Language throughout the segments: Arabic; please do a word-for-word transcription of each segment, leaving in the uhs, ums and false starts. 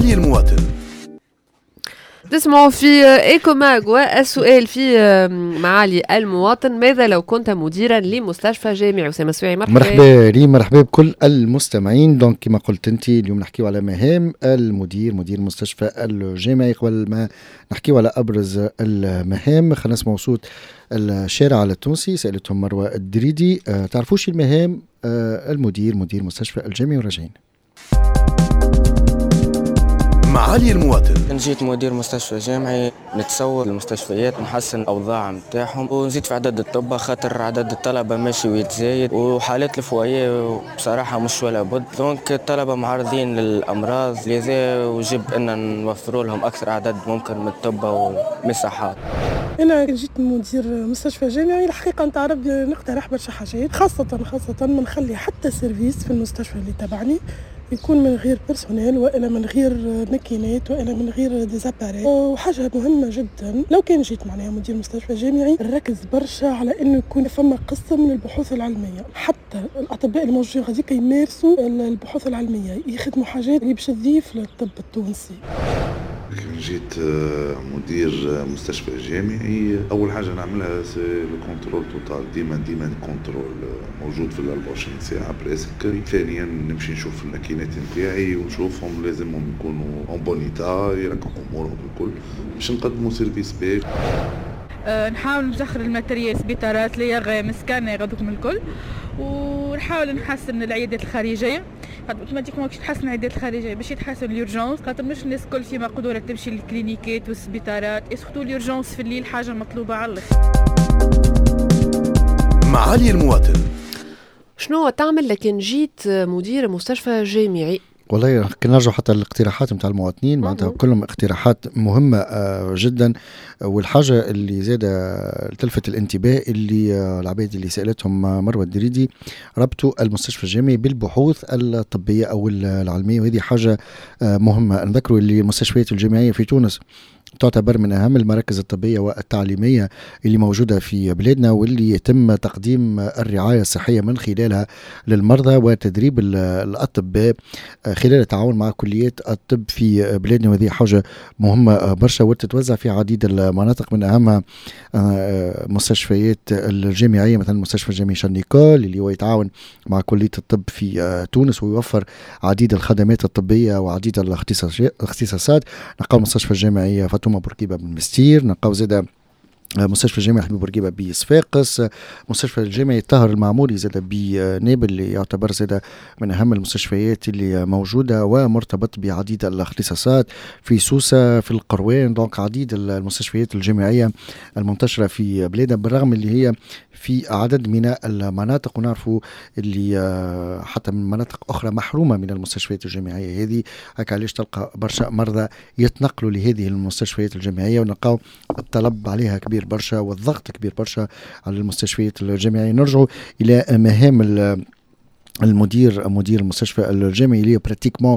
معالي المواطن. تسمعوا في ايكو ماغ، والسؤال في معالي المواطن: ماذا لو كنت مديرا لمستشفى جامعي؟ أسامة سويعي، مرحبا. مرحبا لي مرحبا بكل المستمعين. دونك كما قلت انت اليوم نحكيو على مهام المدير مدير المستشفى الجامعي. قبل ما نحكيو على ابرز المهام خلينا نسمعوا صوت الشارع التونسي. سالتهم مروه الدريدي أه تعرفوش المهام أه المدير مدير المستشفى الجامعي، وراجعين. معالي المواطن. كان جيت مدير مستشفى جامعي نتصور المستشفيات نحسن الأوضاع متاعهم ونزيد في عدد الطلبة، خاطر عدد الطلبة ماشي ويتزايد، وحالات الفوائية بصراحة مش ولا بد. دونك الطلبة معرضين للأمراض، لذا وجب أن نوفروا لهم أكثر عدد ممكن من الطلبة والمساحات. أنا جيت مدير مستشفى جامعي، الحقيقة نتاع ربي نقترح برشا حاجات، خاصة خاصة ما نخلي حتى سيرفيس في المستشفى اللي تبعني يكون من غير بيرسونيل وإلا من غير ماكينات وإلا من غير ديزاباري. وحاجة مهمة جدا لو كان جيت معناها مدير مستشفى جامعي نركز برشا على إنه يكون فما قسم من البحوث العلمية، حتى الأطباء الموجودين غاديك يمارسوا البحوث العلمية، يخدموا حاجات اللي باش تضيف للطب التونسي. جيت مدير مستشفى جامعي، اول حاجه نعملها سي الكنترول توتال، ديما ديما الكنترول موجود في الأربعة وعشرين ساعه بريسك. ثانيا نمشي نشوف الماكينات نتاعي ونشوفهم لازمهم يكونوا اون بونيتا، يركبوا امورهم الكل باش نقدموا سيرفيس باهي. أه نحاول نسخر الماتريال، سبيطارات، لياغ، مسكان، غدوكم الكل، ونحاول نحسن العيادات الخارجيه. اوتوماتيكمون باش تحسن العيادات الخارجيه باش يتحسن اليورجونس، خاطر مش الناس الكل فيما قدوره تمشي للكلينيكات والسبيطارات، اسختو اليورجونس في الليل حاجه مطلوبه على الاخر. معالي المواطن. شنو تعمل لكن جيت مدير مستشفى جامعي؟ والله كنا نرجع حتى الاقتراحات متاع المواطنين، معناتها كلهم اقتراحات مهمة آه جدا. والحاجة اللي زادة تلفت الانتباه اللي آه العباد اللي سألتهم مروة الدريدي ربطوا المستشفى الجامعي بالبحوث الطبية أو العلمية، وهذه حاجة آه مهمة. نذكروا اللي المستشفيات الجامعية في تونس تعتبر من أهم المراكز الطبية والتعليمية اللي موجودة في بلادنا، واللي يتم تقديم الرعاية الصحية من خلالها للمرضى وتدريب الأطباء خلال التعاون مع كليات الطب في بلادنا. وهذه حاجة مهمة برشا وتتوزع في عديد المناطق، من أهمها مستشفيات الجامعية مثلا مستشفى الجامعي شان نيكول اللي هو يتعاون مع كلية الطب في تونس ويوفر عديد الخدمات الطبية وعديد الاختصاصات. نلقاو مستشفى الجامعية فاطمة بورقيبة بالمستير، نلقاو زاده مستشفى الجامعي حبيب بورقيبة بصفاقس، مستشفى الجامعي الطاهر المعموري زاده بنابل اللي يعتبر زاده من أهم المستشفيات اللي موجودة ومرتبط بعديد الاختصاصات في سوسة في القروان. دونك عديد المستشفيات الجامعية المنتشرة في بلادنا، بالرغم اللي هي في عدد من المناطق ونعرفوا اللي حتى من مناطق أخرى محرومة من المستشفيات الجامعية هذه. هكا علاش تلقى برشا مرضى يتنقلوا لهذه المستشفيات الجامعية ونلقاو الطلب عليها كبير برشا والضغط كبير برشا على المستشفيات الجامعية. نرجعوا إلى مهام المدير مدير المستشفى الجامعي اللي براتيكمون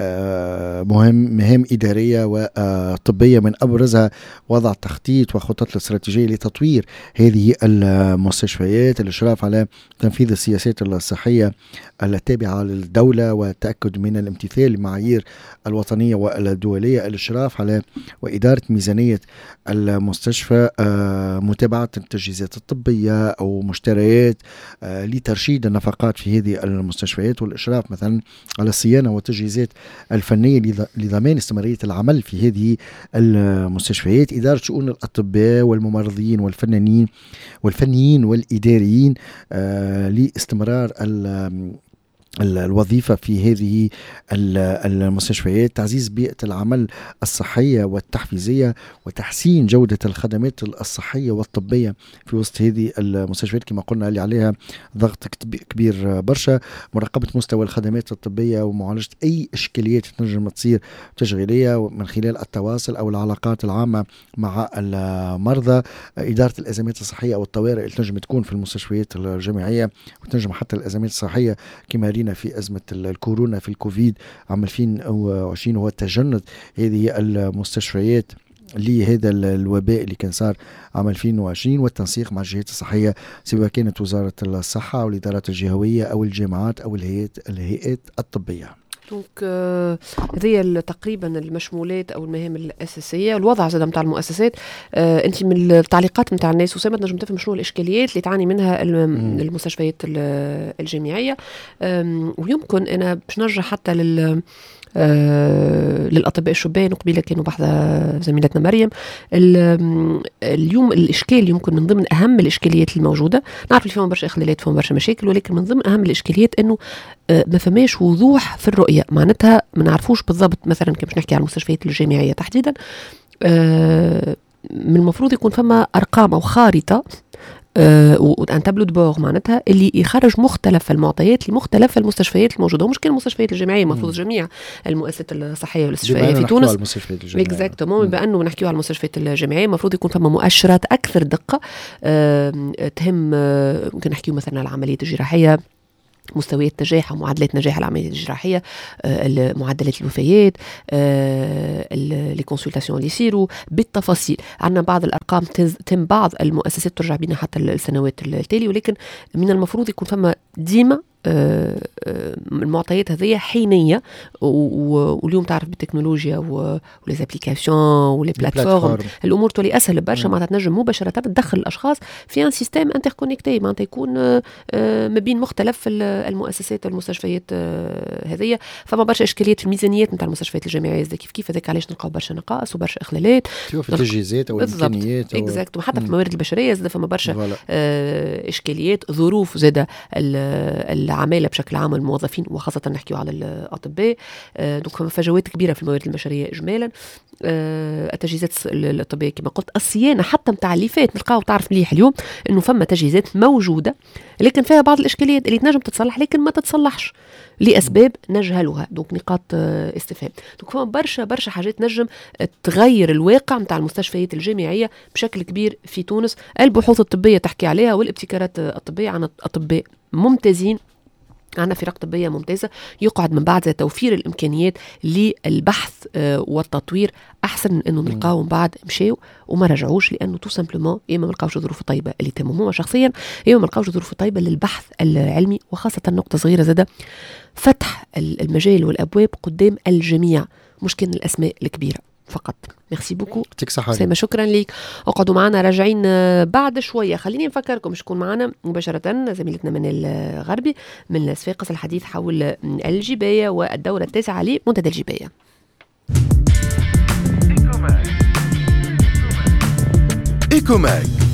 مهم مهام إدارية وطبية، من أبرزها وضع تخطيط وخطط الاستراتيجية لتطوير هذه المستشفيات، الإشراف على تنفيذ السياسات الصحية التابعة للدولة والتأكد من الامتثال للمعايير الوطنية والدولية، الإشراف على وإدارة ميزانية المستشفى، متابعة التجهيزات الطبية أو مشتريات لترشيد النفقات في هذه المستشفيات، والإشراف مثلا على الصيانة والتجهيزات الفنية لضمان استمرارية العمل في هذه المستشفيات، إدارة شؤون الأطباء والممرضين والفنانين والفنيين والإداريين آه لاستمرار الوظيفة في هذه المستشفيات، تعزيز بيئة العمل الصحية والتحفيزية وتحسين جودة الخدمات الصحية والطبية في وسط هذه المستشفيات كما قلنا اللي عليها ضغط كبير برشا، مراقبة مستوى الخدمات الطبية ومعالجة أي إشكاليات تنجم تصير تشغيلية من خلال التواصل أو العلاقات العامة مع المرضى، إدارة الأزمات الصحية أو الطوارئ اللي تنجم تكون في المستشفيات الجامعية وتنجم حتى الأزمات الصحية كما رينا في أزمة الكورونا في الكوفيد عام ألفين وعشرين، وهو تجند هذه المستشفيات لهذا الوباء اللي كان صار عام ألفين وعشرين، والتنسيق مع الجهات الصحية سواء كانت وزارة الصحة أو الإدارات الجهوية أو الجامعات أو الهيئات الهيئات الطبية. دونك هذه تقريبا المشمولات او المهام الاساسيه. الوضع زاد نتاع المؤسسات، آه انت من التعليقات نتاع الناس وسامة تنجم تفهم شنو الاشكاليات اللي تعاني منها المستشفيات الجامعيه. ويمكن انا باش نرجع حتى لل آه للأطباء الشبان، وقبيلة كانوا بحثة زميلتنا مريم. اليوم الإشكال يمكن من ضمن أهم الإشكاليات الموجودة، نعرف اللي فيهم برشا إخلالات فيهم برشا مشاكل، ولكن من ضمن أهم الإشكاليات أنه آه ما فماش وضوح في الرؤية. معناتها ما نعرفوش بالضبط، مثلا كيف نحكي عن المستشفيات الجامعية تحديدا، آه من المفروض يكون فما أرقام أو خارطة وان تابلو دبور معناتها اللي يخرج مختلف المعطيات لمختلف المستشفيات الموجوده، ومش كان المستشفيات الجامعيه، المفروض جميع المؤسسات الصحيه والاستشفائيه في تونس. اكزاكتومون، بانه نحكيو على المستشفيات الجامعيه المفروض يكون فما مؤشرات اكثر دقه تهم. ممكن نحكيو مثلا على العمليات الجراحيه، مستويات نجاح ومعدلات نجاح العمليات الجراحيه، آه معدلات الوفيات، آه لي كونسلتاسيون اللي يصيروا بالتفاصيل. عندنا بعض الارقام تم بعض المؤسسات ترجع بينا حتى السنوات التالي، ولكن من المفروض يكون فما ديما آه آه المعطيات هذه حينيه. واليوم تعرف بالتكنولوجيا وليزابليكاسيون ولي بلاتفورم الامور تولي اسهل برشا، معناتها تنجم مباشره تدخل الاشخاص في ان سيستم انتر كونيكتي، معناتها يكون آه ما بين مختلف المؤسسات والمستشفيات آه هذه. فما برشا اشكاليات في الميزانيات نتاع المستشفيات الجامعيه، كيف كيف هذاك علاش نلقاو برشا نقائص وبرشا اخلالات في التجهيزات او الامكانيات اكزاكت. وحتى في الموارد البشريه زاد فما برشا آه اشكاليات، ظروف زاد العماله بشكل عام، الموظفين وخاصه نحكيو على الاطباء. آه دونك فما فجوات كبيره في الموارد البشريه اجمالا. آه التجهيزات الطبيه كما قلت، الصيانه حتى نتاع اللي فات نلقاو، تعرف مليح اليوم انه فما تجهيزات موجوده لكن فيها بعض الاشكاليات اللي تنجم تتصلح لكن ما تتصلحش لاسباب نجهلها. دونك نقاط آه استفهام. دونك فما برشا برشا حاجات نجم تغير الواقع نتاع المستشفيات الجامعيه بشكل كبير في تونس. البحوث الطبيه تحكي عليها والابتكارات الطبيه، عن اطباء ممتازين، عندنا فرق طبية ممتازة، يقعد من بعد توفير الإمكانيات للبحث والتطوير أحسن من أنه نلقاو من بعد مشاو وما رجعوش، لأنه تو سامبلومون يا ما ملقاوش ظروف طيبة اللي تهمهم شخصيا، يا ما ملقاوش ظروف طيبة للبحث العلمي. وخاصة نقطة صغيرة زادة، فتح المجال والأبواب قدام الجميع، مش كان الأسماء الكبيرة فقط. ميرسي بوكو سيما، شكرا ليك. اقعدوا معنا، راجعين بعد شويه. خليني نفكركم مش تكون معنا مباشره زميلتنا من الغربي من صفاقس الحديث حول الجبايه والدوره التاسعه لمنتدى الجبايه. إيكوماك